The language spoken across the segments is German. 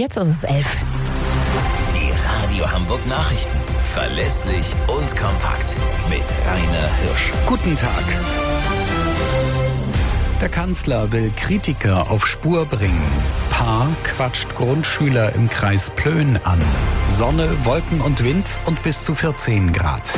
Jetzt ist es 11. Die Radio Hamburg Nachrichten. Verlässlich und kompakt. Mit Rainer Hirsch. Guten Tag. Der Kanzler will Kritiker auf Spur bringen. Paar quatscht Grundschüler im Kreis Plön an. Sonne, Wolken und Wind und bis zu 14 Grad.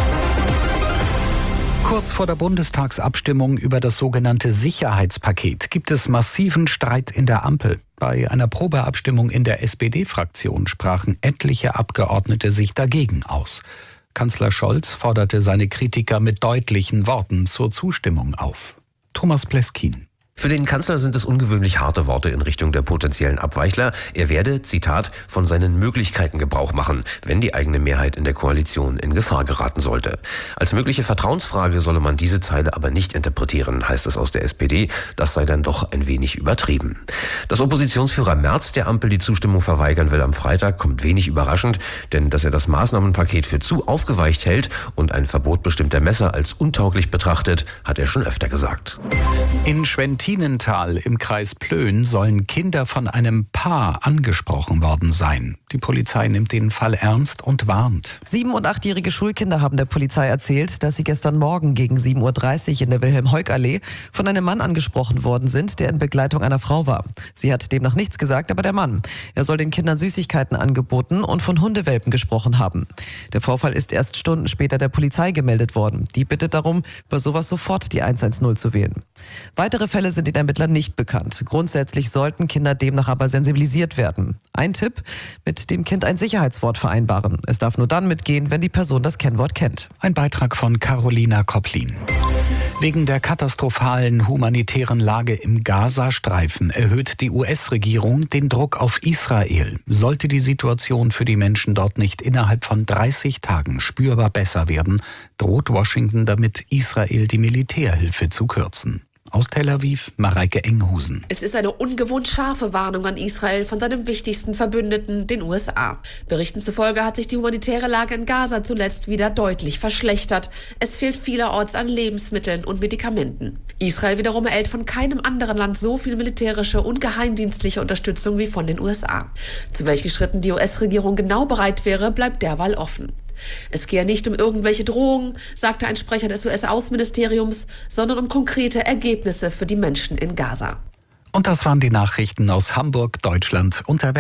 Kurz vor der Bundestagsabstimmung über das sogenannte Sicherheitspaket gibt es massiven Streit in der Ampel. Bei einer Probeabstimmung in der SPD-Fraktion sprachen etliche Abgeordnete sich dagegen aus. Kanzler Scholz forderte seine Kritiker mit deutlichen Worten zur Zustimmung auf. Thomas Pleskin. Für den Kanzler sind es ungewöhnlich harte Worte in Richtung der potenziellen Abweichler. Er werde, Zitat, von seinen Möglichkeiten Gebrauch machen, wenn die eigene Mehrheit in der Koalition in Gefahr geraten sollte. Als mögliche Vertrauensfrage solle man diese Zeile aber nicht interpretieren, heißt es aus der SPD. Das sei dann doch ein wenig übertrieben. Dass Oppositionsführer Merz der Ampel die Zustimmung verweigern will am Freitag, kommt wenig überraschend, denn dass er das Maßnahmenpaket für zu aufgeweicht hält und ein Verbot bestimmter Messer als untauglich betrachtet, hat er schon öfter gesagt. In Schwentinental im Kreis Plön sollen Kinder von einem Paar angesprochen worden sein. Die Polizei nimmt den Fall ernst und warnt. 7- und 8-jährige Schulkinder haben der Polizei erzählt, dass sie gestern Morgen gegen 7.30 Uhr in der Wilhelm-Heuk-Allee von einem Mann angesprochen worden sind, der in Begleitung einer Frau war. Sie hat demnach nichts gesagt, aber der Mann. Er soll den Kindern Süßigkeiten angeboten und von Hundewelpen gesprochen haben. Der Vorfall ist erst Stunden später der Polizei gemeldet worden. Die bittet darum, bei sowas sofort die 110 zu wählen. Weitere Fälle sind den Ermittlern nicht bekannt. Grundsätzlich sollten Kinder demnach aber sensibilisiert werden. Ein Tipp: mit dem Kind ein Sicherheitswort vereinbaren. Es darf nur dann mitgehen, wenn die Person das Kennwort kennt. Ein Beitrag von Carolina Kopplin. Wegen der katastrophalen humanitären Lage im Gazastreifen erhöht die US-Regierung den Druck auf Israel. Sollte die Situation für die Menschen dort nicht innerhalb von 30 Tagen spürbar besser werden, droht Washington damit, Israel die Militärhilfe zu kürzen. Aus Tel Aviv, Mareike Enghusen. Es ist eine ungewohnt scharfe Warnung an Israel von seinem wichtigsten Verbündeten, den USA. Berichten zufolge hat sich die humanitäre Lage in Gaza zuletzt wieder deutlich verschlechtert. Es fehlt vielerorts an Lebensmitteln und Medikamenten. Israel wiederum erhält von keinem anderen Land so viel militärische und geheimdienstliche Unterstützung wie von den USA. Zu welchen Schritten die US-Regierung genau bereit wäre, bleibt derweil offen. Es gehe nicht um irgendwelche Drohungen, sagte ein Sprecher des US-Außenministeriums, sondern um konkrete Ergebnisse für die Menschen in Gaza. Und das waren die Nachrichten aus Hamburg, Deutschland und der Welt.